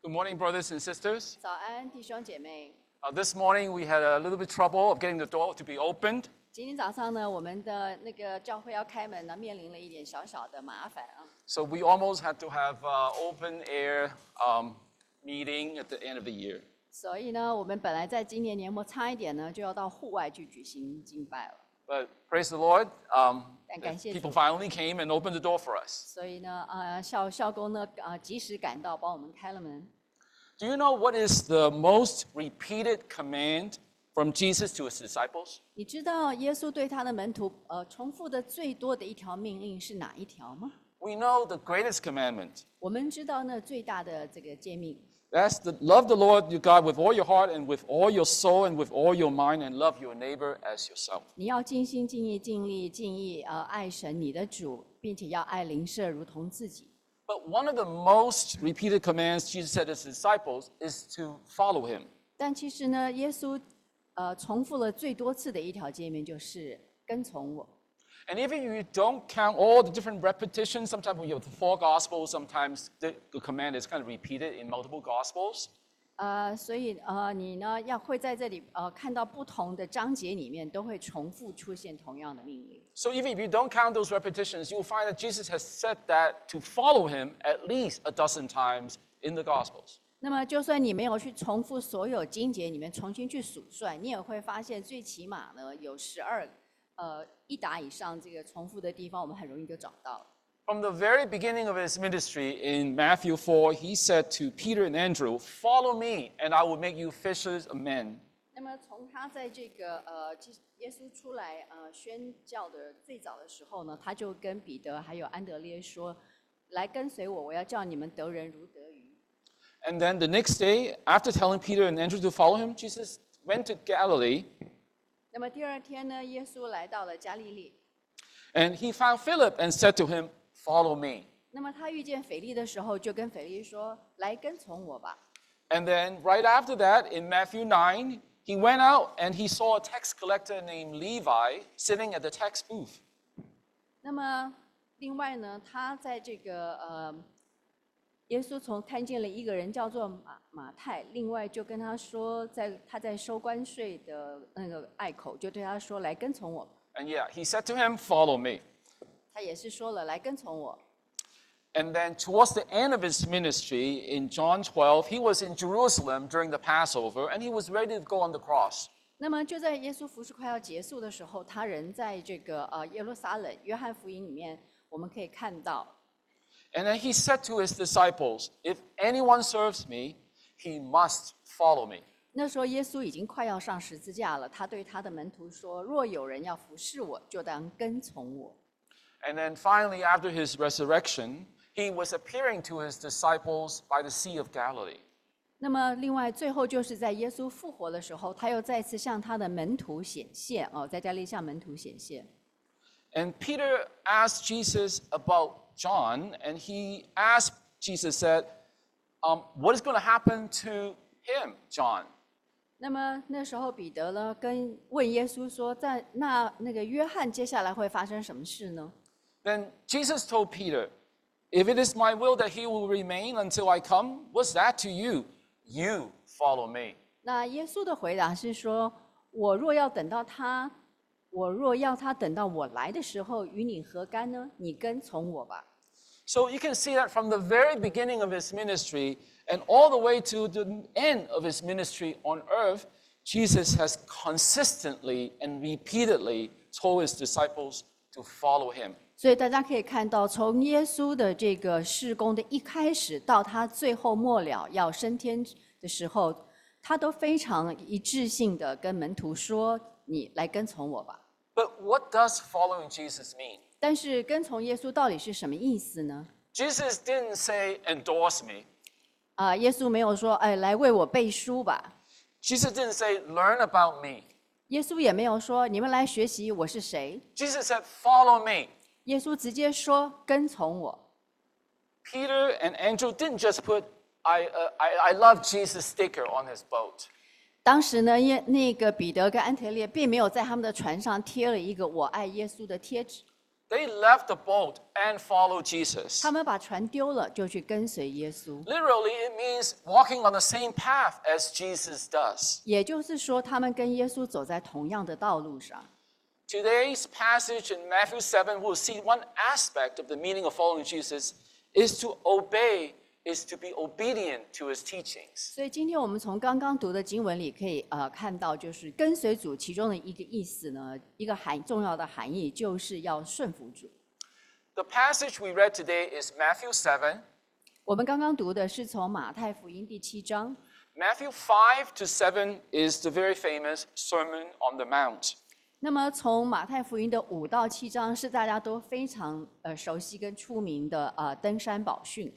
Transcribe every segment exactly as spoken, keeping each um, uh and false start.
Good morning, brothers and sisters. 早安，弟兄姐妹。 Uh, this morning we had a little bit trouble of getting the door to be opened. 今天早上呢，我们的那个教会要开门呢，面临了一点小小的麻烦啊。 So we almost had to have an open air um, meeting at the end of the year. 所以呢，我们本来在今年年末差一点呢，就要到户外去举行敬拜了。 But praise the Lord, um, 但感谢 people 主。 finally came and opened the door for us. 所以呢，呃，校校工呢，呃，及时赶到，帮我们开了门。 Do you know what is the most repeated command from Jesus to his disciples? 你知道耶稣对他的门徒，呃，重复的最多的一条命令是哪一条吗？ We know the greatest commandment. 我们知道呢，最大的这个诫命， That's the love the Lord your God with all your heart and with all your soul and with all your mind and love your neighbor as yourself. 你要尽心、尽意、尽力、尽意，呃，爱神你的主，并且要爱邻舍如同自己。 But one of the most repeated commands Jesus said to his disciples is to follow him. 但其实呢，耶稣呃重复了最多次的一条诫命就是跟从我。 And even if you don't count all the different repetitions, sometimes when you have the four gospels, sometimes the, the command is kind of repeated in multiple gospels. 呃，所以呃，你呢要会在这里呃看到不同的章节里面都会重复出现同样的命令。 So even if you don't count those repetitions, you'll find that Jesus has said that to follow him at least a dozen times in the gospels. 那么，就算你没有去重复所有经节里面重新去数算，你也会发现最起码呢有十二呃一打以上这个重复的地方，我们很容易就找到了。 From the very beginning of his ministry in Matthew four, he said to Peter and Andrew, "Follow me, and I will make you fishers of men." 那么从他在这个呃，基耶稣出来呃宣教的最早的时候呢，他就跟彼得还有安德烈说：“来跟随我，我要叫你们得人如得鱼。” And then the next day, after telling Peter and Andrew to follow him, Jesus went to Galilee, 那么第二天呢，耶稣来到了加利利。 and he found Philip and said to him, "Follow me." 那么他遇见腓力的时候，就跟腓力说：“来跟从我吧。” And then right after that, in Matthew nine, he went out and he saw a tax collector named Levi sitting at the tax booth. 那么另外呢，他在这个呃，耶稣从看见了一个人叫做马马太，另外就跟他说，在他在收关税的那个隘口，就对他说：“来跟从我。” And yeah, he said to him, "Follow me." 他也是说了：“来跟从我。” And then towards the end of his ministry in John twelve, he was in Jerusalem during the Passover and he was ready to go on the cross. 那么就在耶稣服事快要结束的时候，他人在这个呃耶路撒冷，约翰福音里面我们可以看到， And then he said to his disciples, "If anyone serves me, he must follow me." 那时候耶稣已经快要上十字架了。他对他的门徒说：“若有人要服侍我，就当跟从我。” And then finally, after his resurrection, he was appearing to his disciples by the Sea of Galilee. 那么，另外最后就是在耶稣复活的时候，他又再次向他的门徒显现哦，在加利利向门徒显现。 And Peter asked Jesus about John, and he asked Jesus, said, um, "What is going to happen to him, John?" 那么那时候彼得呢，跟问耶稣说，在那那个约翰接下来会发生什么事呢？ Then Jesus told Peter, "If it is my will that he will remain until I come, what's that to you? You follow me." 那耶稣的回答是说：“我若要等到他，我若要他等到我来的时候，与你何干呢？你跟从我吧。” So you can see that from the very beginning of his ministry and all the way to the end of his ministry on earth, Jesus has consistently and repeatedly told his disciples to follow him. 所以大家可以看到，从耶稣的这个事工的一开始，到他最后末了要升天的时候，他都非常一致性的跟门徒说：“你来跟从我吧。” But what does following Jesus mean? 但是跟从耶稣到底是什么意思呢？ Jesus didn't say, "Endorse me." 啊、耶稣没有说：“哎，来为我背书吧。” Jesus didn't say, "Learn about me." 耶稣也没有说：“你们来学习我是谁。” Jesus said, "Follow me." 耶稣直接说：“跟从我。” Peter and Andrew didn't just put I, uh, I, I love Jesus sticker on his boat. 当时呢，耶那个彼得跟安提列并没有在他们的船上贴了一个“我爱耶稣”的贴纸。 They left the boat and followed Jesus. 他们把船丢了，就去跟随耶稣。 Literally, it means walking on the same path as Jesus does. 也就是说，他们跟耶稣走在同样的道路上。 Today's passage in Matthew seven, we'll see one aspect of the meaning of following Jesus is to obey, is to be obedient to his teachings. 所以今天我们从刚刚读的经文里可以呃看到，就是跟随主其中的一个意思呢，一个含重要的含义就是要顺服主。 The passage we read today is Matthew seven. 我们刚刚读的是从马太福音第七章， Matthew five to seven is the very famous Sermon on the Mount. 那么从马太福音的五到七章是大家都非常呃熟悉跟出名的呃登山宝训。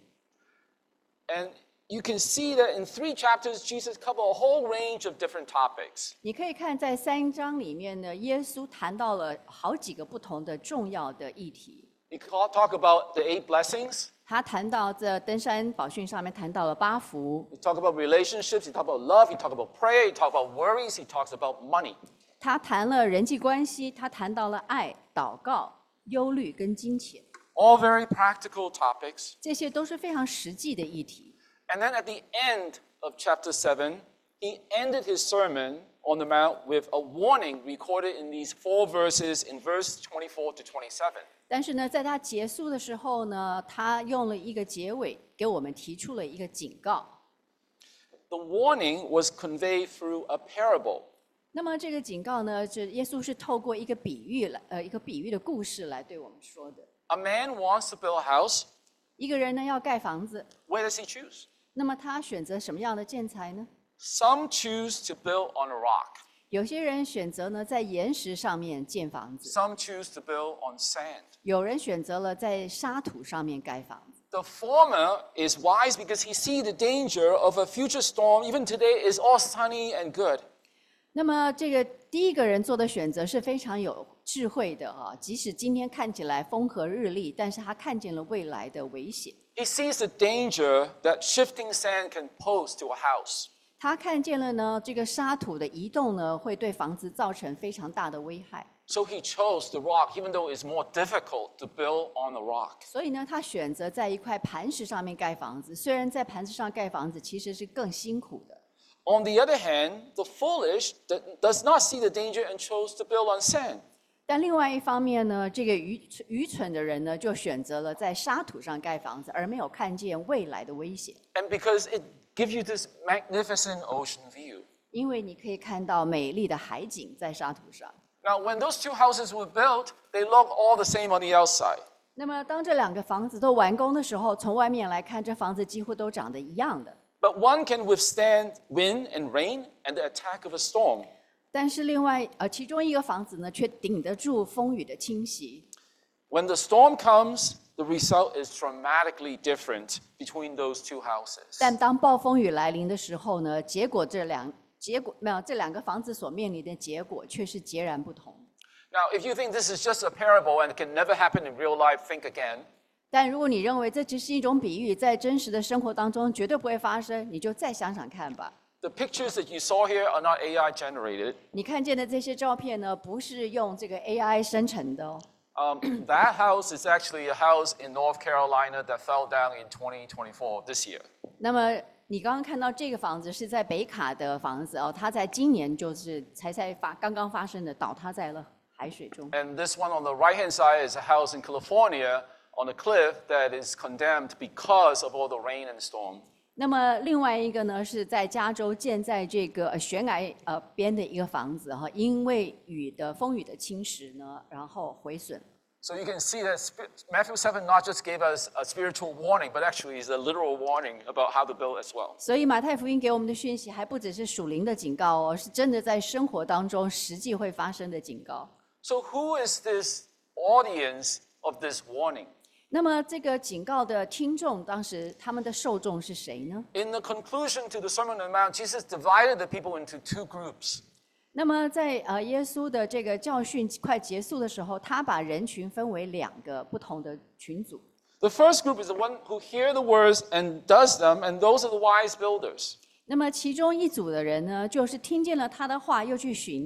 And you can see that in three chapters, Jesus covered a whole range of different topics. 你可以看在三章里面呢，耶稣谈到了好几个不同的重要的议题。 He call- talk about the eight blessings. 他谈到这登山宝训上面谈到了八福， He talk about relationships. He talk about love. He talk about prayer. He talk about worries. He talks about money. 他谈了人际关系，他谈到了爱、祷告、忧虑跟金钱， All very practical topics. 这些都是非常实际的议题。 And then at the end of chapter seven, he ended his sermon on the Mount with a warning recorded in these four verses in verse twenty-four to twenty-seven. 但是呢，在他结束的时候呢，他用了一个结尾，给我们提出了一个警告。 The warning was conveyed through a parable. 那么这个警告呢，是耶稣是透过一个比喻来，呃，一个比喻的故事来对我们说的。 A man wants to build a house. 一个人呢要盖房子， Where does he choose? 那么他选择什么样的建材呢？ Some choose to build on a rock. 有些人选择呢在岩石上面建房子， Some choose to build on sand. 有人选择了在沙土上面盖房子。 The former is wise because he sees the danger of a future storm. Even today is all sunny and good. 那么这个第一个人做的选择是非常有智慧的啊，即使今天看起来风和日丽，但是他看见了未来的危险。 He sees the danger that shifting sand can pose to a house. 他看见了呢，这个沙土的移动呢，会对房子造成非常大的危害。 So he chose the rock, even though it's more difficult to build on the rock. 所以呢，他选择在一块磐石上面盖房子。虽然在磐石上盖房子其实是更辛苦的， On the other hand, the foolish that does not see the danger and chose to build on sand. 但另外一方面呢，这个愚愚蠢的人呢，就选择了在沙土上盖房子，而没有看见未来的危险。 And because it gives you this magnificent ocean view. 因为你可以看到美丽的海景在沙土上。 Now, when those two houses were built, they look all the same on the outside. 那么当这两个房子都完工的时候，从外面来看，这房子几乎都长得一样的。 But one can withstand wind and rain and the attack of a storm. 但是另外，呃，其中一个房子呢，却顶得住风雨的侵袭。 When the storm comes, the result is dramatically different between those two houses. 但当暴风雨来临的时候呢，结果这两结果没有这两个房子所面临的结果却是截然不同。 Now, if you think this is just a parable and it can never happen in real life, think again. 但如果你认为这只是一种比喻，在真实的生活当中绝对不会发生，你就再想想看吧。 The pictures that you saw here are not A I generated. 你看见的这些照片呢，不是用这个 A I 生成的哦。 Um, that house is actually a house in North Carolina that fell down in twenty twenty-four, this year. 那么你刚刚看到这个房子是在北卡的房子哦，它在今年就是才在发刚刚发生的，倒塌在了海水中。 And this one on the right-hand side is a house in California on a cliff that is condemned because of all the rain and storm. 那么另外一个呢，是在加州建在这个呃悬崖呃边的一个房子哈，因为雨的风雨的侵蚀呢，然后毁损。 So you can see that Sp- Matthew seven not just gave us a spiritual warning, but actually is a literal warning about how to build as well. 所以马太福音给我们的讯息还不只是属灵的警告哦，是真的在生活当中实际会发生的警告。 So who is this audience of this warning? 那么这个警告的听众，当时他们的受众是谁呢？ In the conclusion to the Sermon on the Mount, Jesus divided the people into two groups. 那么在呃耶稣的这个教训快结束的时候，他把人群分为两个不同的群组。 The first group is the one who hear the words and does them, and those are the wise builders. 那么其中一组的人呢，就是听见了他的话又去寻的，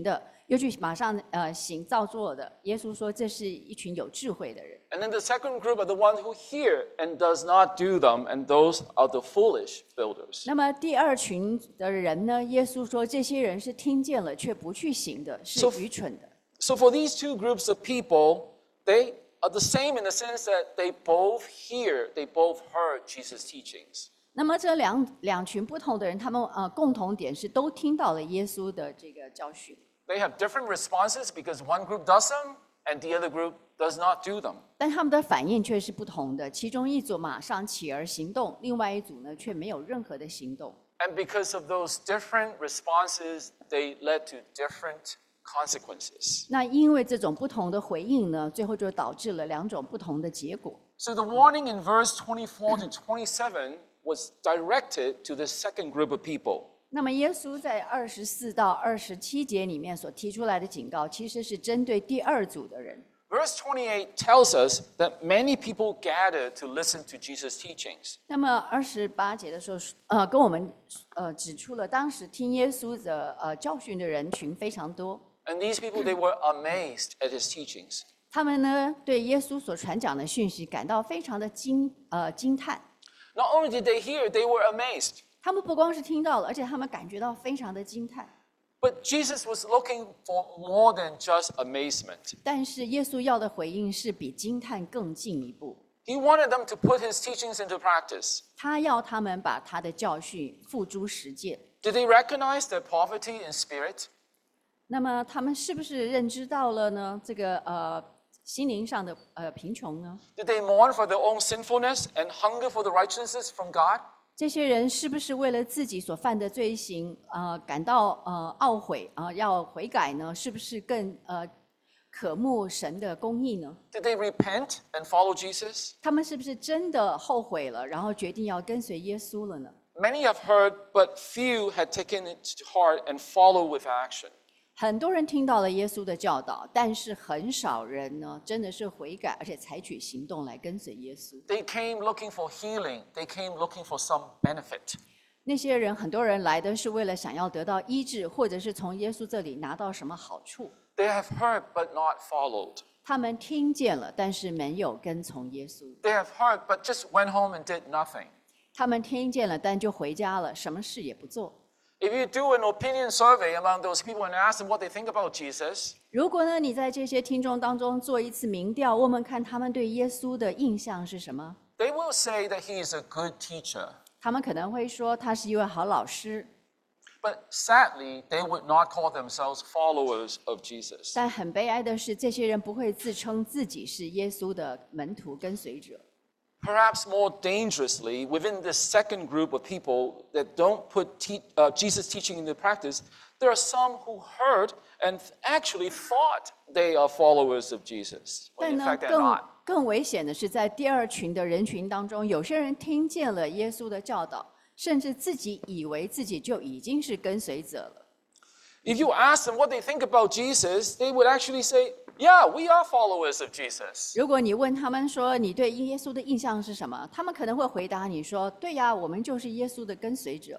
又去马上呃行照做的。耶稣说，这是一群有智慧的人。 And then the second group are the ones who hear and does not do them, and those are the foolish builders. 那么第二群的人呢？耶稣说，这些人是听见了却不去行的，是 So- 愚蠢的。 So for these two groups of people, they are the same in the sense that they both hear, they both heard Jesus' teachings. 那么这两两群不同的人，他们呃共同点是都听到了耶稣的这个教训。 They have different responses because one group does them and the other group does not do them. 但他们的反应却是不同的，其中一组马上起而行动，另外一组呢却没有任何的行动。 And because of those different responses, they led to different consequences. 那因为这种不同的回应呢，最后就导致了两种不同的结果。 So the warning in verse twenty-four to twenty-seven was directed to the second group of people. 那么耶稣在二十四到二十七节里面所提出来的警告，其实是针对第二组的人。 Verse twenty-eight tells us that many people gathered to listen to Jesus' teachings. 那么二十八节的时候，呃，跟我们呃指出了当时听耶稣的呃教训的人群非常多， And these people, they were amazed at his teachings. 他们呢对耶稣所传讲的讯息感到非常的惊呃惊叹。 Not only did they hear, they were amazed. 他们不光是听到了，而且他们感觉到非常的惊叹。 But Jesus was looking for more than just amazement. 但是耶稣要的回应是比惊叹更进一步， He wanted them to put his teachings into practice. 他要他们把他的教训付诸实践。 Did they recognize their poverty in spirit? 那么他们是不是认知到了呢？这个呃心灵上的呃贫穷呢？ Did they mourn for their own sinfulness and hunger for the righteousness from God? 这些人是不是为了自己所犯的罪行，呃，感到呃懊悔啊、呃，要悔改呢？是不是更呃渴慕神的公义呢？ Did they repent and follow Jesus? 他们是不是真的后悔了，然后决定要跟随耶稣了呢？ Many have heard, but few had taken it to heart and followed with action. 很多人听到了耶稣的教导，但是很少人呢，真的是悔改，而且采取行动来跟随耶稣。 They came looking for healing. They came looking for some benefit. 那些人，很多人来的是为了想要得到医治，或者是从耶稣这里拿到什么好处。 They have heard, but not followed. 他们听见了，但是没有跟从耶稣。 They have heard, but just went home and did nothing. 他们听见了，但就回家了，什么事也不做。 If you do an opinion survey among those people and ask them what they think about Jesus, 如果呢，你在这些听众当中做一次民调，问问看他们对耶稣的印象是什么？ they will say that he is a good teacher. 他们可能会说他是一位好老师， But sadly, they would not call themselves followers of Jesus. 但很悲哀的是，这些人不会自称自己是耶稣的门徒跟随者。 Perhaps more dangerously, within this second group of people that don't put te- uh, Jesus' teaching into practice, there are some who heard and actually thought they are followers of Jesus, when 但 in 呢， fact they're 更 not. 更危险的是，在第二群的人群当中，有些人听见了耶稣的教导，甚至自己以为自己就已经是跟随者了。 If you ask them what they think about Jesus, they would actually say, yeah, we are followers of Jesus. 如果你问他们说你对耶稣的印象是什么，他们可能会回答你说：“对呀，我们就是耶稣的跟随者。”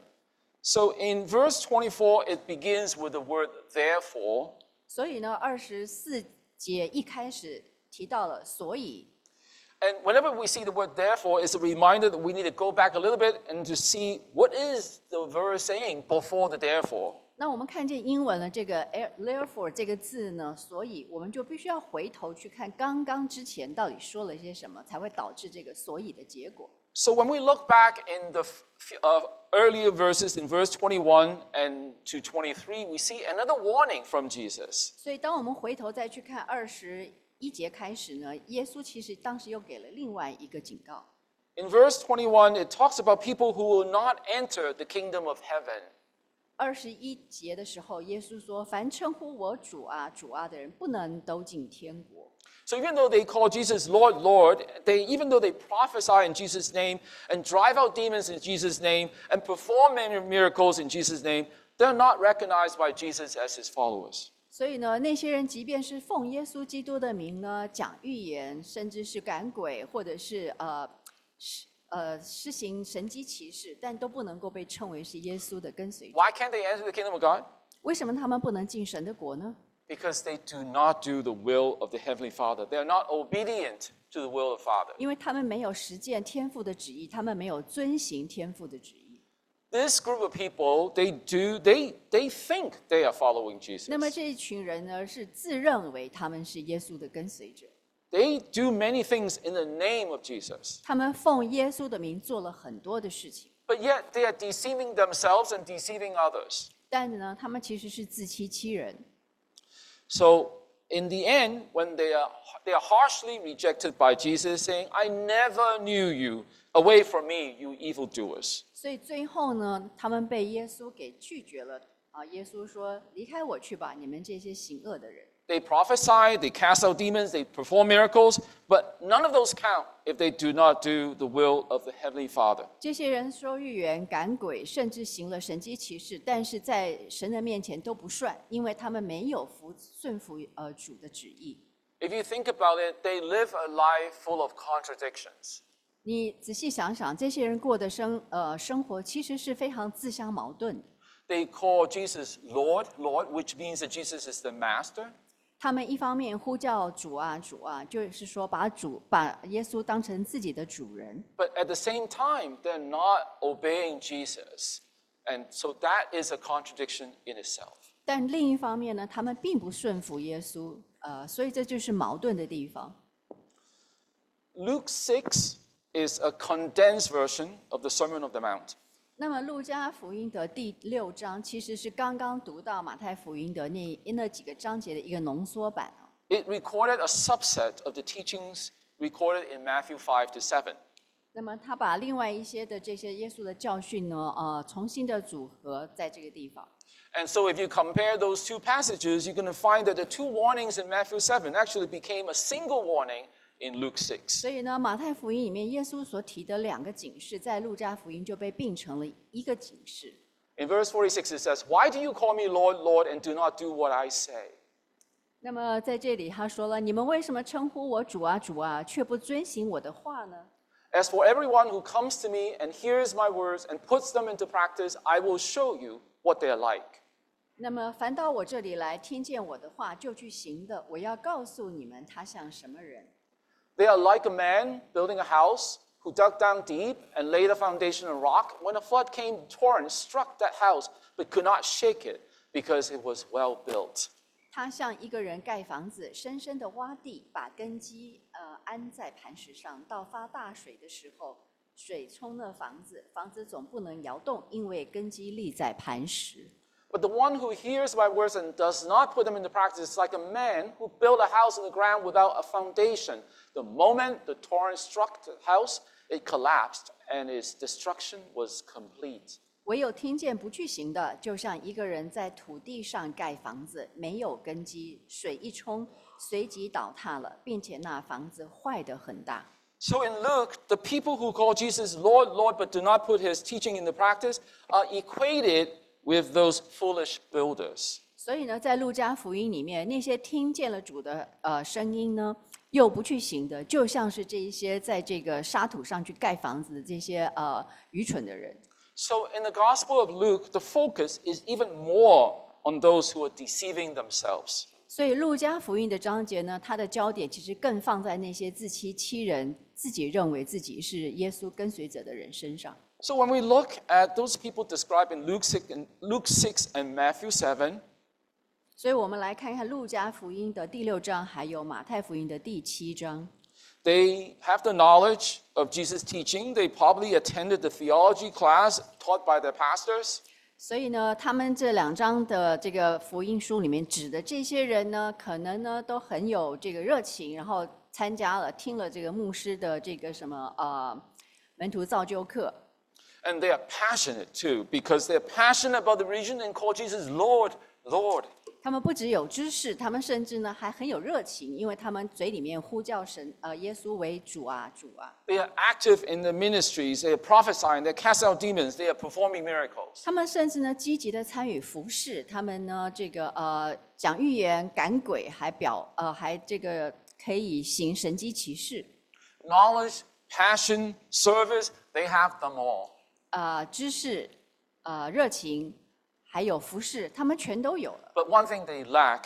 So in verse twenty-four, it begins with the word therefore. 所以呢，二十四节一开始提到了，所以 And whenever we see the word therefore, it's a reminder that we need to go back a little bit and to see what is the verse saying before the therefore. 那我们看见英文的这个 therefore 这个字呢，所以我们就必须要回头去看刚刚之前到底说了些什么，才会导致这个所以的结果。 So when we look back in the uh, earlier verses in verse twenty-one and to twenty-three, we see another warning from Jesus. 所以当我们回头再去看二十一节开始呢，耶稣其实当时又给了另外一个警告。 In verse twenty-one, it talks about people who will not enter the kingdom of heaven. 二十一节的时候，耶稣说：“凡称呼我主啊、主啊的人，不能都进天国。” So even though they call Jesus Lord, Lord, they even though they prophesy in Jesus' name and drive out demons in Jesus' name and perform many miracles in Jesus' name, they're not recognized by Jesus as his followers. 所以呢，那些人即便是奉耶稣基督的名呢，讲预言，甚至是赶鬼，或者是呃施呃施行神迹奇事，但都不能够被称为是耶稣的跟随者。 Why can't they enter the kingdom of God? 为什么他们不能进神的国呢？ Because they do not do the will of the Heavenly Father. They are not obedient to the will of the Father. 因为他们没有实践天父的旨意，他们没有遵行天父的旨意。 This group of people, they do, they, they think they are following Jesus. 那么这一群人呢，是自认为他们是耶稣的跟随者， They do many things in the name of Jesus. 他们奉耶稣的名做了很多的事情， But yet they are deceiving themselves and deceiving others. 但呢，他们其实是自欺欺人。 So in the end, when they are, they are harshly rejected by Jesus, saying, I never knew you. Away from me, you evildoers. 所以最后呢，他们被耶稣给拒绝了啊！耶稣说：“离开我去吧，你们这些行恶的人。” They prophesy, they cast out demons, they perform miracles, but none of those count if they do not do the will of the Heavenly Father. 这些人说预言、赶鬼，甚至行了神迹奇事，但是在神的面前都不算，因为他们没有服顺服呃主的旨意。 If you think about it, they live a life full of contradictions. 你仔细想想，这些人过的生呃生活其实是非常自相矛盾的。 They call Jesus Lord, Lord, which means that Jesus is the master. 他们一方面呼叫主啊主啊，就是说把主把耶稣当成自己的主人， But at the same time, they're not obeying Jesus. And so that is a contradiction in itself. 但另一方面呢，他们并不顺服耶稣，呃，所以这就是矛盾的地方。 Luke six is a condensed version of the Sermon of the Mount. 那么路加福音的第六章其实是刚刚读到马太福音的那那几个章节的一个浓缩版啊。 It recorded a subset of the teachings recorded in Matthew five to seven. 那么他把另外一些的这些耶稣的教训呢，呃，重新的组合在这个地方。 And so if you compare those two passages, you're going to find that the two warnings in Matthew seven actually became a single warning in Luke six. 所以呢，马太福音里面耶稣所提的两个警示，在路加福音就被并成了一个警示。 In verse forty-six, it says, Why do you call me Lord, Lord, and do not do what I say? 那么在这里他说了：“你们为什么称呼我主啊主啊，却不遵行我的话呢？ As for everyone who comes to me and hears my words and puts them into practice, I will show you what they are like. 那么凡到我这里来，听见我的话就去行的，我要告诉你们，他像什么人。 They are like a man building a house who dug down deep and laid a foundation on rock. When a flood came, torrents struck that house, but could not shake it because it was well built. 他像一个人盖房子，深深的挖地，把根基呃安在磐石上。到发大水的时候，水冲了房子，房子总不能摇动，因为根基立在磐石。 But the one who hears my words and does not put them into practice is like a man who built a house on the ground without a foundation. The moment the torrent struck the house, it collapsed, and its destruction was complete. 唯有听见不去行的，就像一个人在土地上盖房子，没有根基，水一冲，随即倒塌了，并且那房子坏得很大。 So in Luke, the people who call Jesus Lord, Lord, but do not put his teaching into practice are equated with those foolish builders. 所以呢，在路加福音里面，那些听见了主的呃声音呢，又不去行的，就像是这一些在这个沙土上去盖房子的这些呃愚蠢的人。 So in the Gospel of Luke, the focus is even more on those who are deceiving themselves. 所以路加福音的章节呢，它的焦点其实更放在那些自欺欺人、自己认为自己是耶稣跟随者的人身上。 So when we look at those people described in Luke six and, Luke six and Matthew seven, 所以我们来看看路加福音的第六章，还有马太福音的第七章。 they have the knowledge of Jesus' teaching. They probably attended the theology class taught by their pastors. 所以呢，他们这两章的这个福音书里面指的这些人呢，可能呢都很有这个热情，然后参加了、听了这个牧师的这个什么呃门徒造就课。 And they are passionate too, because they're passionate about the religion and call Jesus Lord, Lord. 他们不只有知识，他们甚至呢还很有热情，因为他们嘴里面呼叫神呃耶稣为主啊主啊。 They are active in the ministries. They are prophesying. They cast out demons. They are performing miracles. 他们甚至呢积极的参与服侍，他们呢这个呃讲预言、赶鬼，还表呃还这个可以行神迹奇事。 Knowledge, passion, service, they have them all. 呃知识、呃热情，还有服侍，他们全都有了。 But one thing they lack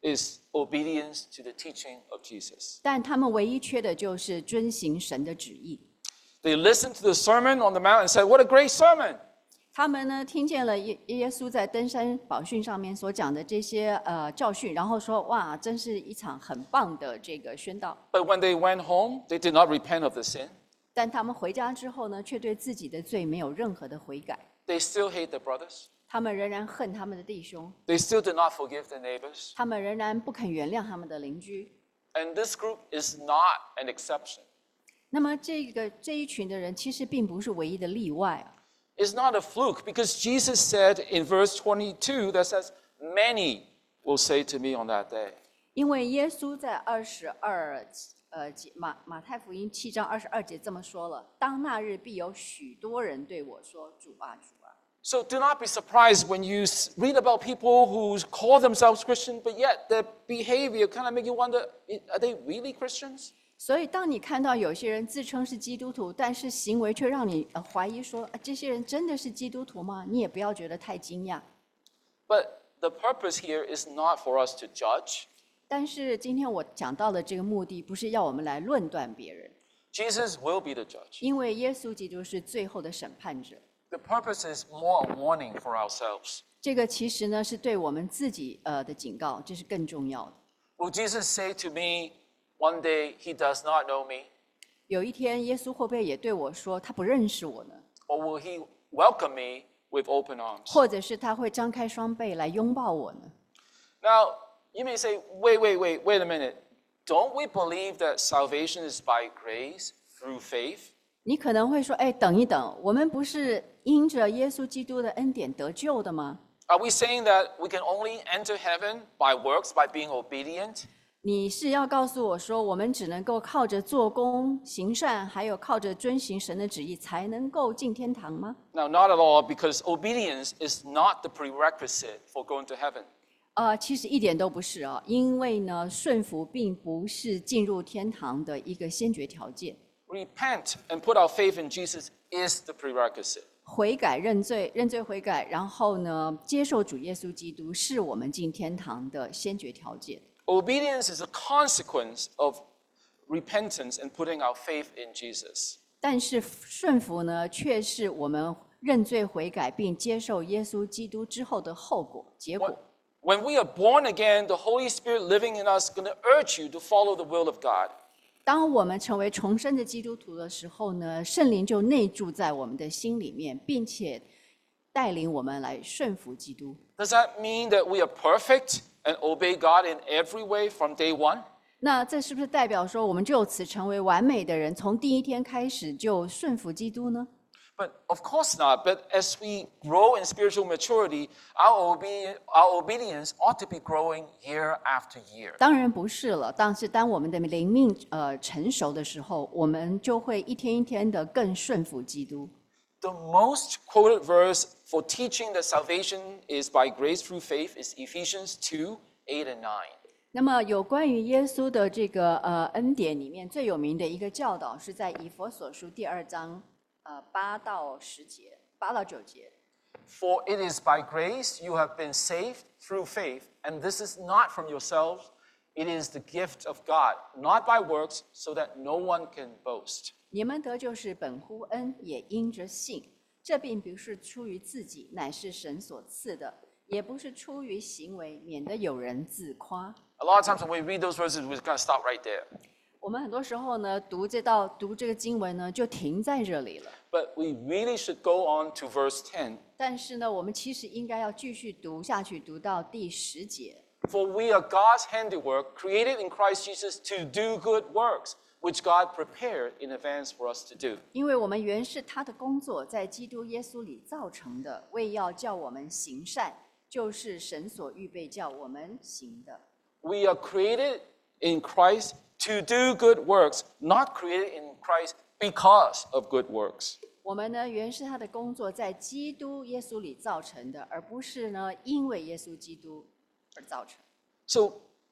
is obedience to the teaching of Jesus. 但他们唯一缺的就是遵行神的旨意。 They listened to the Sermon on the Mount and said, "What a great sermon!" 他们呢听见了耶耶稣在登山宝训上面所讲的这些呃教训，然后说哇，真是一场很棒的这个宣道。 But when they went home, they did not repent of the sin. 但他们回家之后呢，却对自己的罪没有任何的悔改， They still hate their brothers. 他们仍然恨他们的弟兄， They still did not forgive their neighbors. 他们仍然不肯原谅他们的邻居。 And this group is not an exception. 那么这个这一群的人其实并不是唯一的例外啊。 It's not a fluke because Jesus said in verse twenty-two that says, "Many will say to me on that day." 因为耶稣在二十二呃节马马太福音七章二十二节这么说了：当那日必有许多人对我说：“主啊，主啊。” So do not be surprised when you read about people who call themselves Christian, but yet their behavior kind of make you wonder, are they really Christians? 所以，当你看到有些人自称是基督徒，但是行为却让你呃怀疑说，啊，这些人真的是基督徒吗？你也不要觉得太惊讶。 But the purpose here is not for us to judge. 但是今天我讲到的这个目的，不是要我们来论断别人， Jesus will be the judge. 因为耶稣基督是最后的审判者。 The purpose is more a warning for ourselves. 这个其实呢，是对我们自己呃的警告，这是更重要的。 Will Jesus say to me one day, he does not know me? 有一天，耶稣会不会也对我说，他不认识我呢？ Or will he welcome me with open arms? 或者是他会张开双臂来拥抱我呢？ Now, you may say, wait, wait, wait, wait a minute. Don't we believe that salvation is by grace through faith? 你可能会说，哎，等一等，我们不是因着耶稣基督的恩典得救的吗？ Are we saying that we can only enter heaven by works, by being obedient? 你是要告诉我说，我们只能够靠着做工、行善，还有靠着遵行神的旨意，才能够进天堂吗？ Now, not at all, because obedience is not the prerequisite for going to heaven. 呃，其实一点都不是啊，因为呢，顺服并不是进入天堂的一个先决条件。 Repent and put our faith in Jesus is the prerequisite. 悔改、认罪、认罪悔改，然后呢，接受主耶稣基督，是我们进天堂的先决条件。 Obedience is a consequence of repentance and putting our faith in Jesus. 但是顺服呢，却是我们认罪悔改并接受耶稣基督之后的后果、结果。 When we are born again, the Holy Spirit living in us is going to urge you to follow the will of God. 当我们成为重生的基督徒的时候呢，圣灵就内住在我们的心里面，并且带领我们来顺服基督。 Does that mean that we are perfect and obey God in every way from day one? 那这是不是代表说我们就此成为完美的人，从第一天开始就顺服基督呢？ But of course not. But as we grow in spiritual maturity, our, obe- our obedience ought to be growing year after year. 当然不是了，但是当我们的灵命呃成熟的时候，我们就会一天一天的更顺服基督。 The most quoted verse for teaching that salvation is by grace through faith is Ephesians two, eight and nine. 那么有关于耶稣的这个呃恩典里面最有名的一个教导，是在以弗所书第二章呃八到十节，八到九节。 For it is by grace you have been saved through faith, and this is not from yourselves, it is the gift of God, not by works, so that no one can boast. 你们得救是本乎恩，也因着信。这并不是出于自己，乃是神所赐的；也不是出于行为，免得有人自夸。 A lot of times when we read those verses, we're going to stop right there. 我们很多时候呢，读这道读这个经文呢，就停在这里了。 But we really should go on to verse ten. 但是呢，我们其实应该要继续读下去，读到第十节。 For we are God's handiwork, created in Christ Jesus to do good works, which God prepared in advance for us to do. 因为我们原是他的工作，在基督耶稣里造成的，为要叫我们行善，就是神所预备叫我们行的。 We are created in Christ to do good works, not created in Christ because of good works. 我们呢，原是他的工作，在基督耶稣里造成的，而不是呢，因为耶稣基督而造成。 So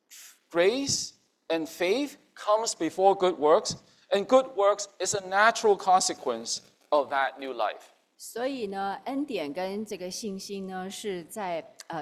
grace and faith comes before good works, and good works is a natural consequence of that new life. 所以呢，恩典跟这个信心呢，是在呃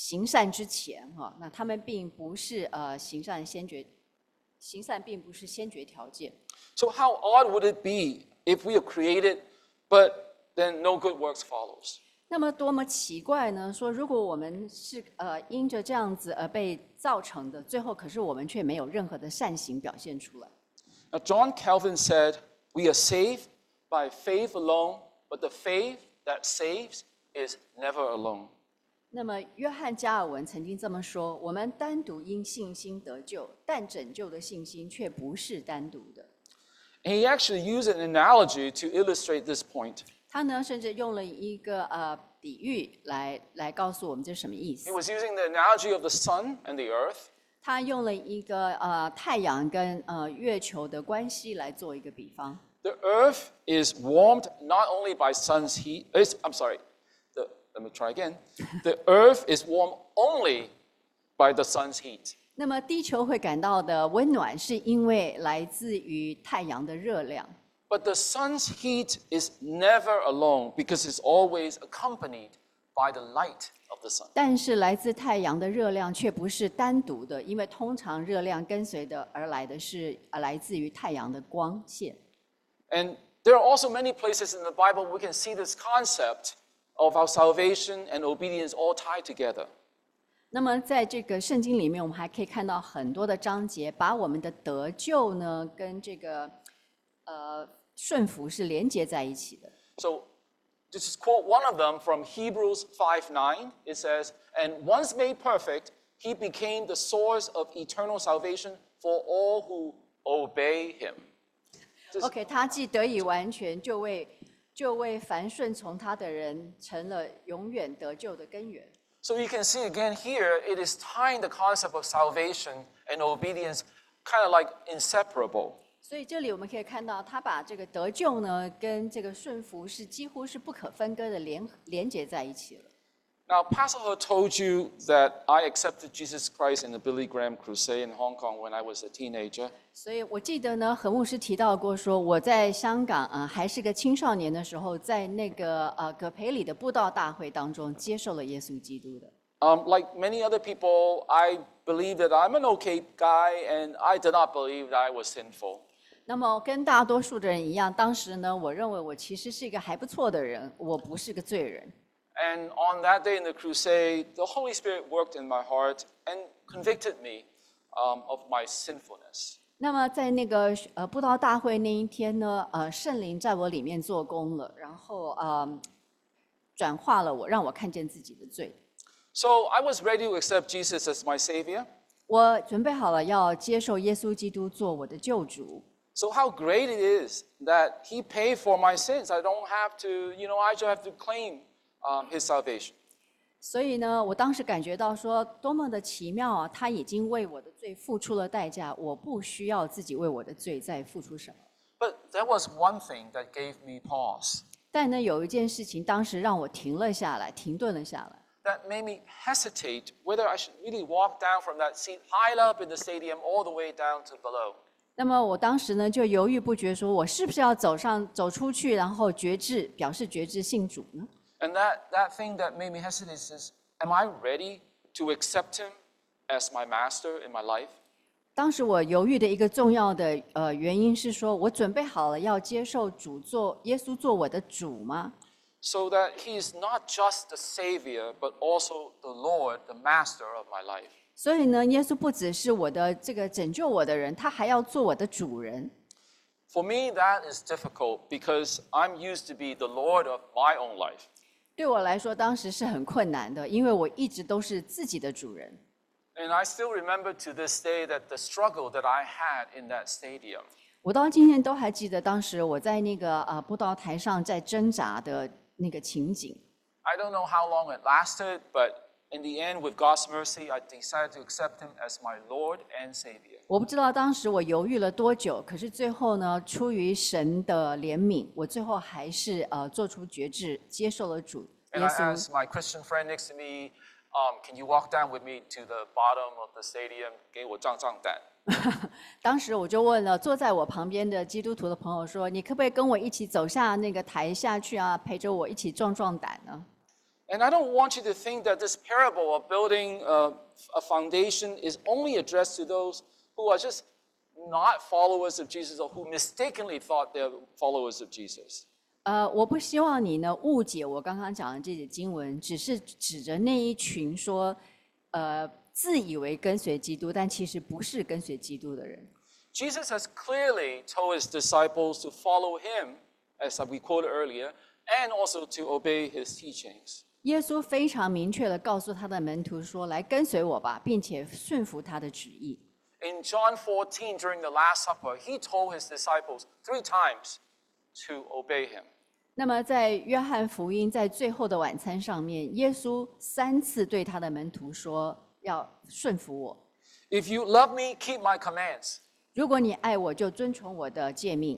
行善之前哈，那他们并不是呃行善先决，行善并不是先决条件。 So how odd would it be if we are created, but then no good works follows? 那么多么奇怪呢？说如果我们是呃因着这样子而被造成的，最后可是我们却没有任何的善行表现出来。 Now, John Calvin said, "We are saved by faith alone, but the faith that saves is never alone." 那么约翰加尔文曾经这么说：我们单独因信心得救，但拯救的信心却不是单独的。 And he actually used an analogy to illustrate this point. 他呢，甚至用了一个呃比喻来来告诉我们这是什么意 He 思。 was using the analogy of the sun and the earth. 他用了一个呃太阳跟呃月球的关系来做一个比方。 The earth is warmed not only by sun's heat. Is, I'm sorry. The, let me try again. The earth is warmed only by the sun's heat. 那么地球会感到的温暖，是因为来自于太阳的热量。 But the sun's heat is never alone because it's always accompanied by the light of the sun. 但是来自太阳的热量却不是单独的，因为通常热量跟随的而来的是呃来自于太阳的光线。 And there are also many places in the Bible we can see this concept of our salvation and obedience all tied together. 那么在这个圣经里面，我们还可以看到很多的章节，把我们的得救呢跟这个呃顺服是连接在一起的。 So just quote one of them from Hebrews five nine. It says, "And once made perfect, he became the source of eternal salvation for all who obey him." OK， 他既得以完全，就为就为凡顺从他的人成了永远得救的根源。 So you can see again here, it is tying the concept of salvation and obedience kind of like inseparable. 所以这里我们可以看到，他把这个得救呢，跟这个顺服是几乎是不可分割的连连接在一起了。 Now, Pastor He told you that I accepted Jesus Christ in the Billy Graham crusade in Hong Kong when I was a teenager. 所以我记得呢，何牧师提到过说，我在香港啊、呃、还是个青少年的时候，在那个呃葛培里的布道大会当中接受了耶稣基督的。 Um, like many other people, I believe that I'm an okay guy, and I did not believe that I was sinful. 那么跟大多数的人一样，当时呢，我认为我其实是一个还不错的人，我不是个罪人。 And on that day in the crusade, the Holy Spirit worked in my heart and convicted me um, of my sinfulness. 那么在那个呃布道大会那一天呢，呃圣灵在我里面做工了，然后呃转化了我，让我看见自己的罪。 So I was ready to accept Jesus as my Savior. 我准备好了要接受耶稣基督做我的救主。 So how great it is that He paid for my sins. I don't have to, you know, I just have to claim um, His salvation. 所以呢，我当时感觉到说，多么的奇妙啊！他已经为我的罪付出了代价，我不需要自己为我的罪再付出什么。 But there was one thing that gave me pause. 但呢，有一件事情当时让我停了下来，停顿了下来。 That made me hesitate whether I should really walk down from that seat high up in the stadium all the way down to below. 那么我当时呢就犹豫不决，说我是不是要走上走出去，然后决志，表示决志信主呢？ And that, that thing that made me hesitate is, am I ready to accept Him as my master in my life? 当时我犹豫的一个重要的呃原因是说，我准备好了要接受主做耶稣做我的主吗？ So that He is not just the Savior, but also the Lord, the master of my life. 所以呢，耶稣不只是我的这个拯救我的人，他还要做我的主人。 For me, that is difficult because I'm used to be the Lord of my own life. 对我来说，当时是很困难的，因为我一直都是自己的主人。 And I still remember to this day that the struggle that I had in that stadium. 我到今天都还记得当时我在那个呃布道台上在挣扎的那个情景。 I don't know how long it lasted, but in the end, with God's mercy, I decided to accept Him as my Lord and Savior. 我不知道当时我犹豫了多久，可是最后呢，出于神的怜悯，我最后还是呃做出决志，接受了主 And 耶 I 稣。 asked my Christian friend next to me, um, can you walk down with me to the bottom of the stadium? 给我壮壮胆。 当时我就问了坐在我旁边的基督徒的朋友说：“你可不可以跟我一起走下那个台下去啊，陪着我一起壮壮胆呢？” And I don't want you to think that this parable of building a, a foundation is only addressed to those who are just not followers of Jesus or who mistakenly thought they're followers of Jesus. 呃，我不希望你呢误解我刚刚讲的这节经文，只是指着那一群说，呃，自以为跟随基督，但其实不是跟随基督的人。 Jesus has clearly told his disciples to follow him, as we quoted earlier, and also to obey his teachings. 耶稣非常明确的告诉他的门徒说：“来跟随我吧，并且顺服他的旨意。” In John fourteen, during the Last Supper, he told his disciples three times to obey him. 那么在约翰福音在最后的晚餐上面，耶稣三次对他的门徒说：“要顺服我。 If you love me, keep my commands. 如果你爱我，就遵从我的诫命。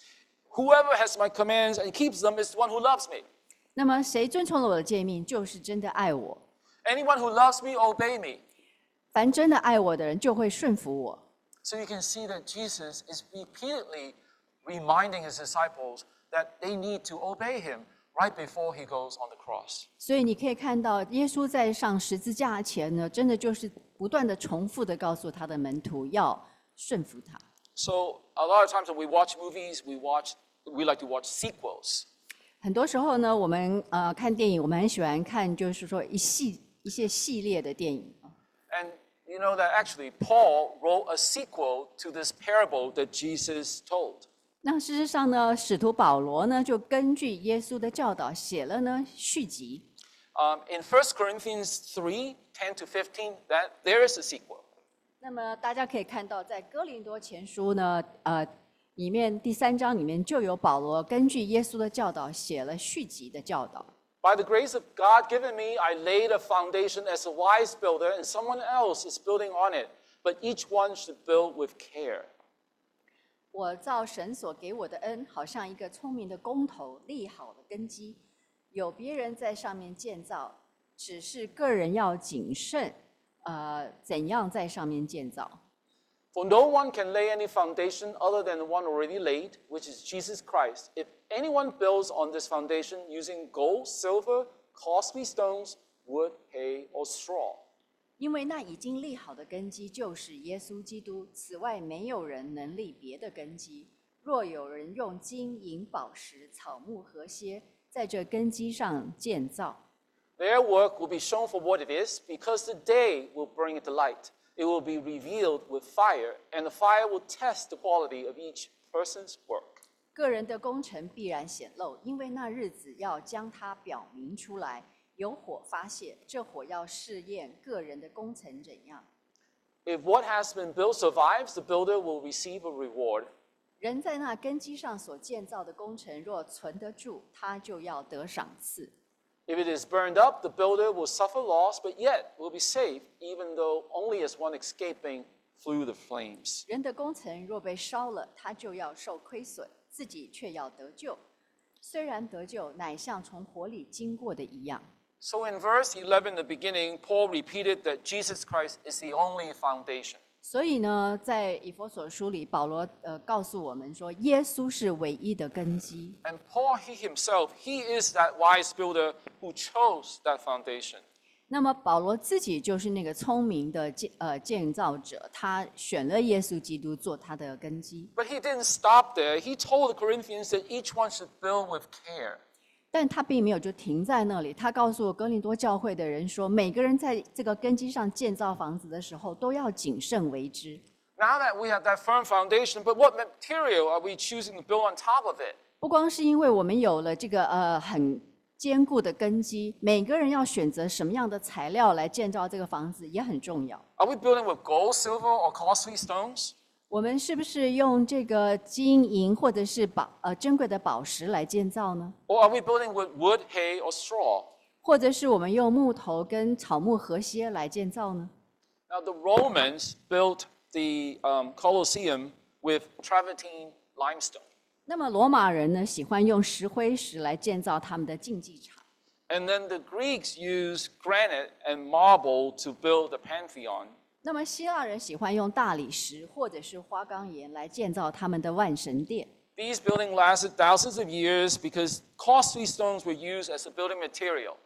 Whoever has my commands and keeps them is the one who loves me. 那么谁遵从了我的诫命，就是真的爱我。 Anyone who loves me, obey me. 凡真的爱我的人，就会顺服我。” So you can see that Jesus is repeatedly reminding his disciples that they need to obey him right before he goes on the cross. 所以你可以看到，耶稣在上十字架前呢，真的就是不断的重复的告诉他的门徒要顺服他。 So a lot of times when we watch movies, we watch we like to watch sequels. 很多时候呢，我们呃看电影，我们很喜欢看，就是说一系一些系列的电影。 And you know that actually Paul wrote a sequel to this parable that Jesus told. 那事实上呢，使徒保罗呢，就根据耶稣的教导写了呢续集。 Um, in First Corinthians three, ten to fifteen, that there is a sequel. 那么大家可以看到，在哥林多前书呢，呃，里面第三章里面就有保罗根据耶稣的教导写了续集的教导。 By the grace of God given me, I laid a foundation as a wise builder, and someone else is building on it. But each one should build with care. 我照神所给我的恩，好像一个聪明的工头立好了根基，有别人在上面建造，只是个人要谨慎，呃，怎样在上面建造。 For no one can lay any foundation other than the one already laid, which is Jesus Christ. If anyone builds on this foundation using gold, silver, costly stones, wood, hay, or straw. 因为那已经立好的根基就是耶稣基督，此外没有人能立别的根基。若有人用金银宝石、草木禾秸，在这根基上建造， Their work will be shown for what it is, because the day will bring it to light. It will be revealed with fire, and the fire will test the quality of each person's work. 个人的工程必然显露，因为那日子要将它表明出来。有火发泄，这火要试验个人的工程怎样。 If what has been built survives, the builder will receive a reward. 人在那根基上所建造的工程若存得住，他就要得赏赐。 If it is burned up, the builder will suffer loss, but yet will be saved, even though only as one escaping through the flames. 人的工程若被烧了，他就要受亏损，自己却要得救。虽然得救，乃像从火里经过的一样。 So in verse eleven, the beginning, Paul repeated that Jesus Christ is the only foundation. 所以呢，在以弗所书里，保罗呃告诉我们说，耶稣是唯一的根基。 And Paul, he himself, he is that wise builder who chose that foundation. 那么保罗自己就是那个聪明的建呃建造者，他选了耶稣基督做他的根基。 But he didn't stop there. He told the Corinthians that each one should build with care. 但他并没有就停在那里，他告诉哥林多教会的人说，每个人在这个根基上建造房子的时候，都要谨慎为之。 Now that we have that firm foundation, but what material are we choosing to build on top of it? 不光是因为我们有了这个呃很坚固的根基，每个人要选择什么样的材料来建造这个房子也很重要。 Are we building with gold, silver, or costly stones? 我们是不是用这个金银或者是宝呃珍贵的宝石来建造呢？ Or are we building with wood, hay, or straw? 或者是我们用木头跟草木禾秸来建造呢？ Now, the Romans built the um, Colosseum with travertine limestone. 那么罗马人呢，喜欢用石灰石来建造他们的竞技场。 And then the Greeks used granite and marble to build the Pantheon. 那么希腊人喜欢用大理石或者是花岗岩来建造他们的万神殿。 These buildings lasted thousands of years because costly stones were used as a building material.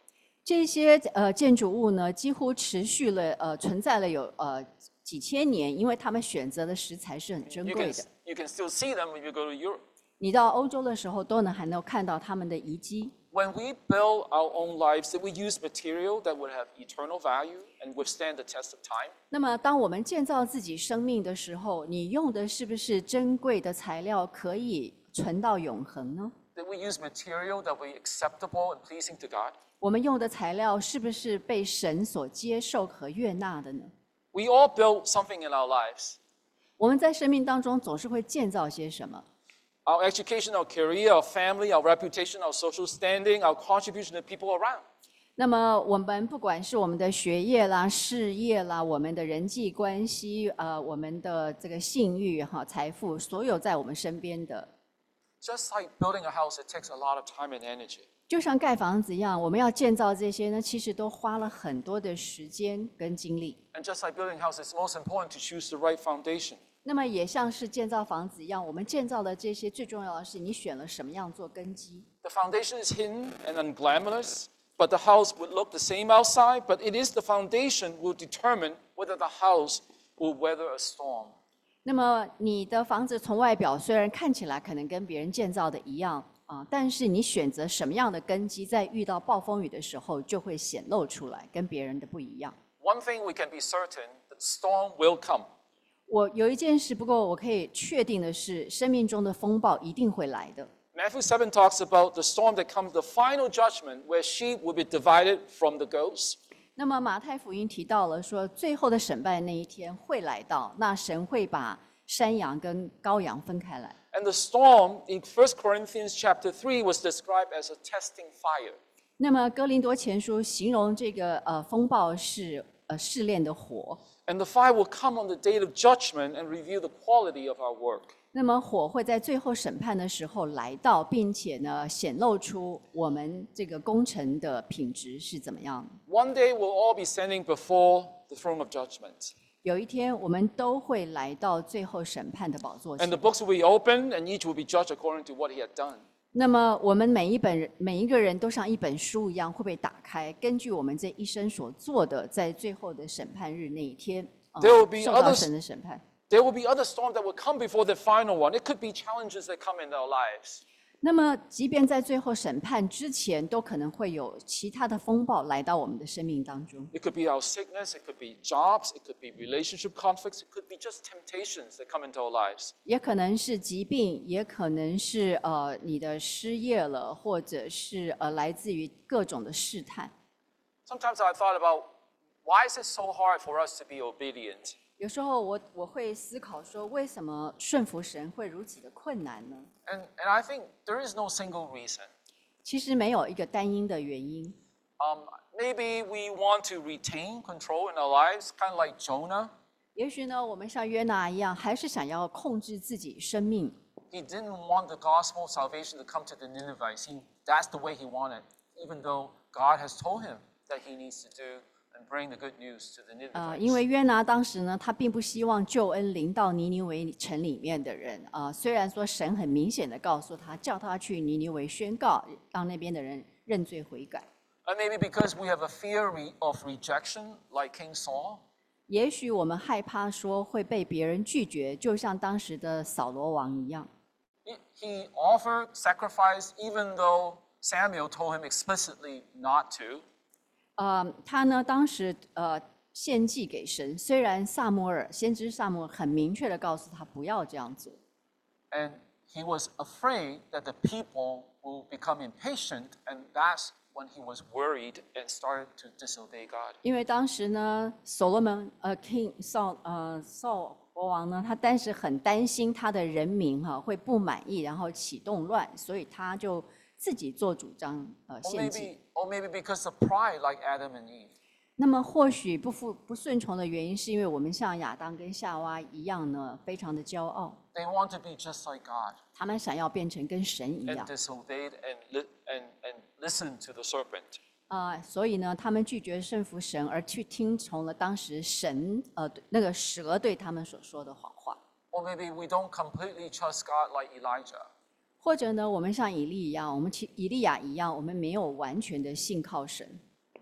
这些呃建筑物呢，几乎持续了呃存在了有呃几千年，因为他们选择的石材是很珍 You 贵 can, 的。 you can still see them when you go to Europe. 你到欧洲的时候，都能还能看到他们的遗迹。 When we build our own lives, did we use material that would have eternal value and withstand the test of time? 那么，当我们建造自己生命的时候，你用的是不是珍贵的材料，可以存到永恒呢？ Did we use material that were acceptable and pleasing to God? 我们用的材料是不是被神所接受和悦纳的呢？ We all build something in our lives. 我们在生命当中总是会建造些什么？ Our education, our career, our family, our reputation, our social standing, our contribution to people around. 那么，我们不管是我们的学业啦、事业啦、我们的人际关系，呃，我们的这个信誉哈、财富，所有在我们身边的， Just like building a house, it takes a lot of time and energy. 就像盖房子一样，我们要建造这些呢，其实都花了很多的时间跟精力。 And just like building a house, it's most important to choose the right foundation. 那么也像是建造房子一样，我们建造的这些最重要的是你选了什么样做根基。 The foundation is hidden and unglamorous, but the house would look the same outside, but it is the foundation will determine whether the house will weather a storm. 那么你的房子从外表虽然看起来可能跟别人建造的一样啊，但是你选择什么样的根基，在遇到暴风雨的时候就会显露出来，跟别人的不一样。 One thing we can be certain, the storm will come. 我有一件事，不过我可以确定的是，生命中的风暴一定会来的。 Matthew seven talks about the storm that comes, the final judgment, where sheep will be divided from the goats. 那么马太福音提到了说，最后的审判那一天会来到，那神会把山羊跟羔羊分开来。 And the storm in First Corinthians chapter three was described as a testing fire. 那么哥林多前书形容这个呃风暴是呃试炼的火， And the fire will come on the day of judgment and reveal the quality of our work. 那么火会在最后审判的时候来到，并且呢显露出我们这个工程的品质是怎么样的。 One day we'll all be standing before the throne of judgment. 有一天我们都会来到最后审判的宝座 And the 前。 books will be opened, and each will be judged according to what he had done. 那么我们每一本人每一个人都像一本书一样会被打开，根据我们这一生所做的，在最后的审判日那一天，呃 There will be 受到 others- 神的审判。 There will be other storms that will come before the final one. It could be challenges that come in our lives. 那么，即便在最后审判之前，都可能会有其他的风暴来到我们的生命当中。 It could be our sickness, it could be jobs, it could be relationship conflicts, it could be just temptations that come into our lives. 也可能是疾病，也可能是呃你的失业了，或者是呃来自于各种的试探。 Sometimes I thought about why is it so hard for us to be obedient? 有时候我我会思考说，为什么顺服神会如此的困难呢？ And, and I think there is no single reason. 其实没有一个单一的原因。 Um, maybe we want to retain control in our lives, kind of like Jonah. 也许呢，我们像约拿一样，还是想要控制自己生命。 He didn't want the gospel salvation to come to the Ninevites. He, that's the way he wanted, even though God has told him that he needs to do and bring the good news to the 啊、 Ninevites. 因为约拿当时呢，他并不希望救恩临到尼尼微城里面的人啊、虽然说神很明显的告诉他，叫他去尼尼微宣告，让那边的人认罪悔改。 And maybe because we have a fear re- of rejection, like King Saul. 也许我们害怕说会被别人拒绝，就像当时的扫罗王一样。 He, he offered sacrifice even though Samuel told him explicitly not to. 呃，他呢当时呃献祭给神，虽然萨摩尔先知萨摩尔很明确的告诉他不要这样做。 And he was afraid that the people will become impatient, and that's when he was worried and started to disobey God. 因为当时呢，所罗门呃 King 扫呃扫国王呢，他当时很担心他的人民哈、会不满意，然后起动乱，所以他就自己做主张呃 Or 献祭。 maybe, or maybe because of pride, like Adam and Eve. 那么或许不服不顺从的原因，是因为我们像亚当跟夏娃一样呢，非常的骄傲， They want to be just like God 他们想要变成跟神一 and 样 disobeyed and, li- and, and listened to the serpent. 啊、所以呢，他们拒绝顺服神，而去听从了当时神呃那个蛇对他们所说的谎话。 Or maybe we don't completely trust God like Elijah. 或者呢，我们像以利一样，我们其以利亚一样，我们没有完全的信靠神。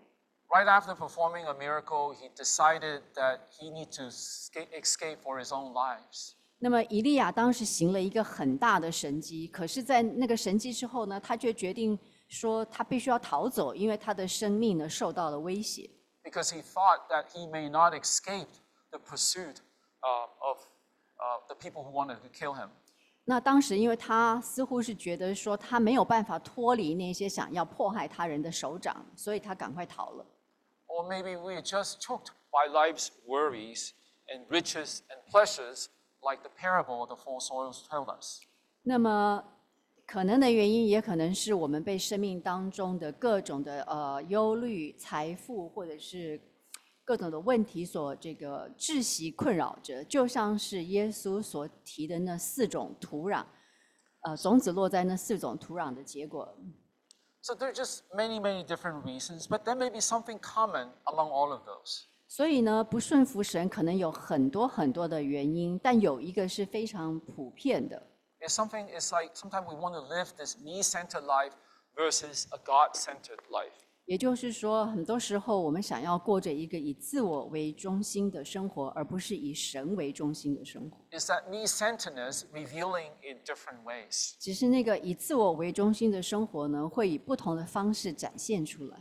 right after performing a miracle, he decided that he need to escape, escape for his own lives. 那么以利亚当时行了一个很大的神迹，可是，在那个神迹之后呢，他却决定说他必须要逃走，因为他的生命呢受到了威胁。 Because he thought that he may not escape the pursuit uh, of uh, the people who wanted to kill him. 那当时，因为他似乎是觉得说他没有办法脱离那些想要迫害他人的首长，所以他赶快逃了。 Or maybe we are just choked by life's worries and riches and pleasures, like the parable of the four soils told us. 那么，可能的原因也可能是我们被生命当中的各种的呃忧虑、财富或者是各种的问题所这个窒息困扰着，就像是耶稣所提的那四种土壤，呃，种子落在那四种土壤的结果。 So there are just many, many different reasons, but there may be something common among all of those. 所以呢，不顺服神可能有很多很多的原因，但有一个是非常普遍的。 It's something, it's like sometimes we want to live this me-centered life versus a God-centered life. 也就是说，很多时候我们想要过着一个以自我为中心的生活，而不是以神为中心的生活。 Is that me-centeredness revealing in different ways? 只是那个以自我为中心的生活呢，会以不同的方式展现出来。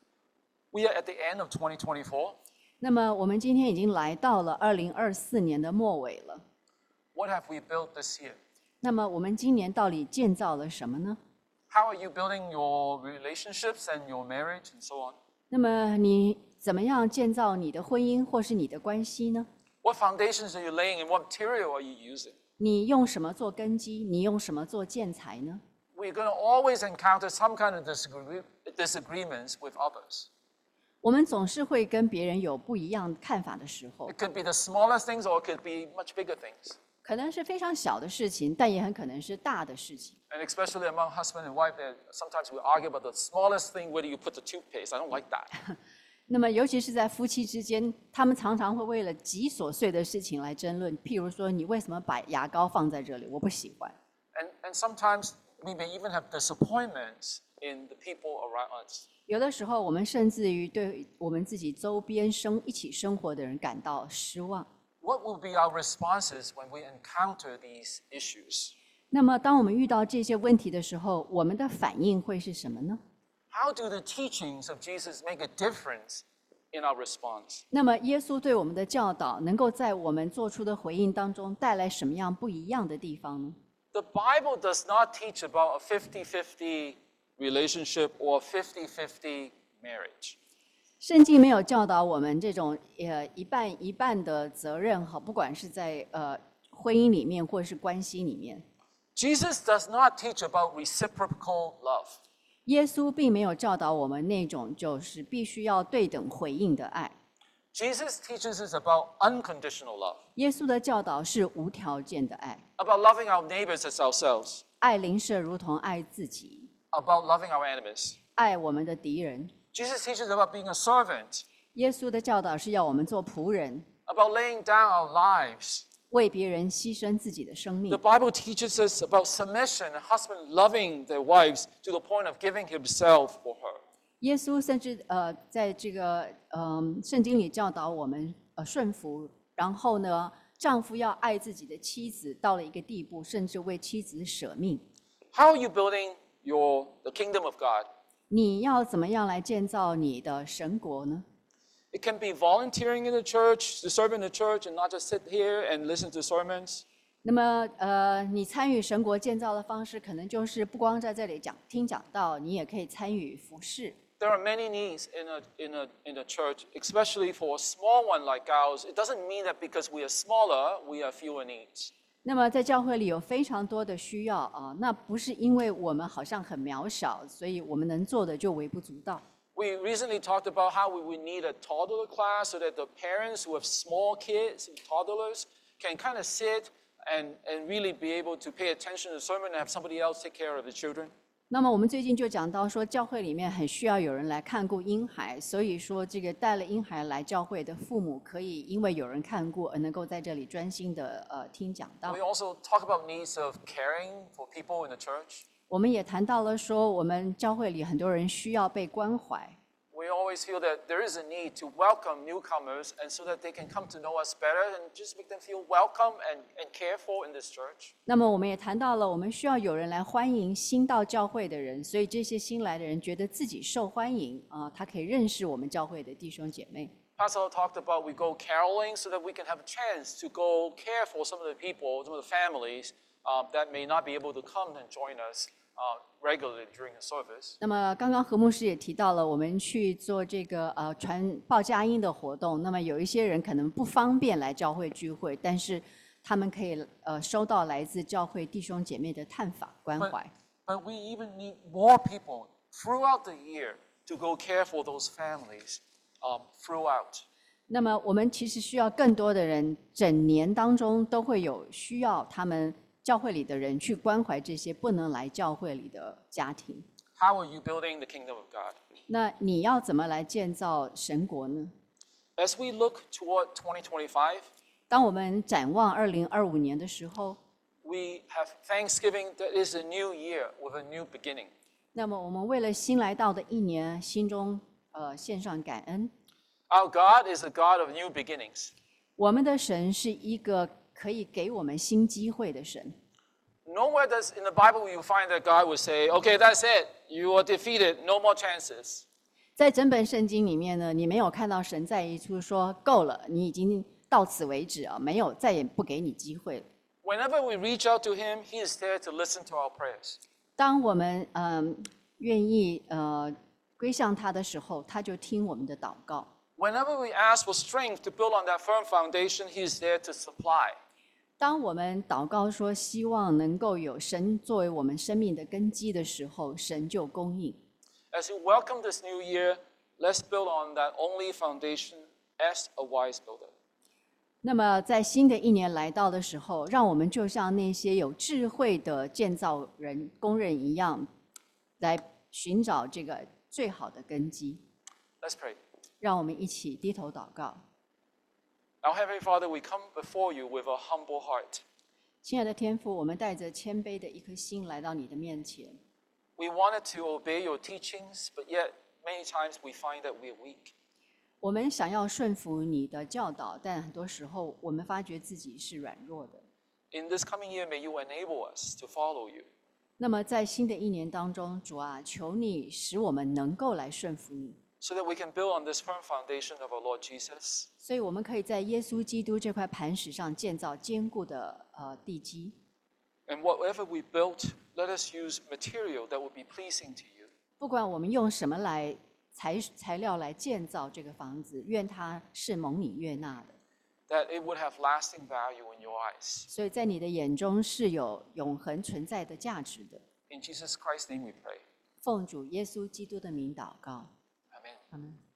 We are at the end of twenty twenty-four. 那么，我们今天已经来到了二零二四年的末尾了。 What have we built this year? 那么，我们今年到底建造了什么呢？ How are you building your relationships and your marriage and so on? 那么，你怎么样建造你的婚姻或是你的关系呢？ What foundations are you laying and what material are you using? 你用什么做根基？你用什么做建材呢？ We're going to always encounter some kind of disagree- disagreements with others. 我们总是会跟别人有不一样看法的时候， It could be the smallest things or it could be much bigger things. 可能是非常小的事情，但也很可能是大的事情。 And especially among husband and wife, there- sometimes we argue about the smallest thing, where do you put the toothpaste? I don't like that. 那么，尤其是在夫妻之间，他们常常会为了极琐碎的事情来争论。譬如说，你为什么把牙膏放在这里？我不喜欢。 And, and sometimes we may even have disappointments in the people around us. 有的时候，我们甚至于对我们自己周边生一起生活的人感到失望。 What will be our responses when we encounter these issues? 那么，当我们遇到这些问题的时候，我们的反应会是什么呢？ How do the teachings of Jesus make a difference in our response? 那么，耶稣对我们的教导，能够在我们做出的回应当中带来什么样不一样的地方呢？ The Bible does not teach about a fifty-fifty relationship or fifty-fifty marriage. 圣经没有教导我们这种呃一半一半的责任哈，不管是在呃婚姻里面或是关系里面。 Jesus does not teach about reciprocal love. 耶稣并没有教导我们那种就是必须要对等回应的爱。 Jesus teaches us about unconditional love, 耶稣的教导是无条件的爱， about loving our neighbors as ourselves, 爱邻舍如同爱自己， about loving our enemies. 爱我们的敌人。 Jesus teaches about being a servant, 耶稣的教导是要我们做仆人， about laying down our lives. 为别人牺牲自己的生命 The。Bible teaches us about submission, a husband loving their wives to the point of giving himself for her. 耶稣甚至呃，在这个嗯、呃、圣经里教导我们呃顺服，然后呢，丈夫要爱自己的妻子，到了一个地步，甚至为妻子舍命。 How are you building your the kingdom of God? 你要怎么样来建造你的神国呢？ It can be volunteering in the church, to serve in the church, and not just sit here and listen to sermons. 那么，呃，你参与神国建造的方式，可能就是不光在这里讲听讲道，你也可以参与服侍。 There are many needs in a, in, a, in a church, especially for a small one like ours. It doesn't mean that because we are smaller, we have fewer needs. 那么在教会里有非常多的需要啊，那不是因为我们好像很渺小，所以我们能做的就微不足道。 We recently talked about how we would need a toddler class so that the parents who have small kids and toddlers can kind of sit and, and really be able to pay attention to the sermon and have somebody else take care of the children. 那么我们最近就讲到说，教会里面很需要有人来看顾婴孩，所以说这个带了婴孩来教会的父母，可以因为有人看顾而能够在这里专心的呃听讲道 We。also talk about needs of caring for people in the church. 我们也谈到了说，我们教会里很多人需要被关怀。 We always always feel that there is a need to welcome newcomers and so that they can come to know us better and just make them feel welcome and, and cared for in this church. 那么我们也谈到了，我们需要有人来欢迎新到教会的人，所以这些新来的人觉得自己受欢迎啊、他可以认识我们教会的弟兄姐妹。 Pastor talked about we go caroling so that we can have a chance to go care for some of the people, some of the families uh, that may not be able to come and join us uh, regularly during the service. 那么刚刚何牧师也提到了，我们去做这个呃传报佳音的活动。那么有一些人可能不方便来教会聚会，但是他们可以呃收到来自教会弟兄姐妹的探访关 But, 怀。 but we even need more people throughout the year to go care for those families um, throughout. 那么我们其实需要更多的人，整年当中都会有需要他们教会里的人去关怀这些不能来教会里的家庭。 How are you building the kingdom of God? 那你要怎么来建造神国呢？ As we look toward twenty twenty-five, 当我们展望二零二五年的时候， we have Thanksgiving that is a new year with a new beginning. 那么我们为了新来到的一年，心中呃献上感恩。 Our God is a God of new beginnings. 我们的神是一个可以给我们新机会的神。 Nowhere does in the Bible you find that God would say, "Okay, that's it. You are defeated. No more chances." 在整本圣经里面呢，你没有看到神在一处说够了，你已经到此为止啊，没有，再也不给你机会了。 Whenever we reach out to Him, He is there to listen to our prayers. 当我们嗯愿意呃归向他的时候，他就听我们的祷告。 Whenever we ask for strength to build on that firm foundation, He is there to supply. 当我们祷告说希望能够有神作为我们生命的根基的时候，神就供应。 As you welcome this new year, let's build on that only foundation as a wise builder. 那么在新的一年来到的时候，让我们就像那些有智慧的建造人、工人一样，来寻找这个最好的根基。 Let's pray. 让我们一起低头祷告。 Our Heavenly Father, we come before you with a humble heart. 亲爱的天父，我们带着谦卑的一颗心来到你的面前。 We wanted to obey your teachings, but yet many times we find that we're weak. 我们想要顺服你的教导，但很多时候我们发觉自己是软弱的。 In this coming year, may you enable us to follow you. 那么在新的一年当中，主啊，求你使我们能够来顺服你， So that we can build on this firm foundation of our Lord Jesus. 所以我们可以在耶稣基督这块磐石上建造坚固的呃地基。 And whatever we built, let us use material that will be pleasing to you. 不管我们用什么来材材料来建造这个房子，愿它是蒙你悦纳的。 That it would have lasting value in your eyes. 所以在你的眼中是有永恒存在的价值的。 In Jesus Christ's name we pray. 奉主耶稣基督的名祷告， Amen. 阿门。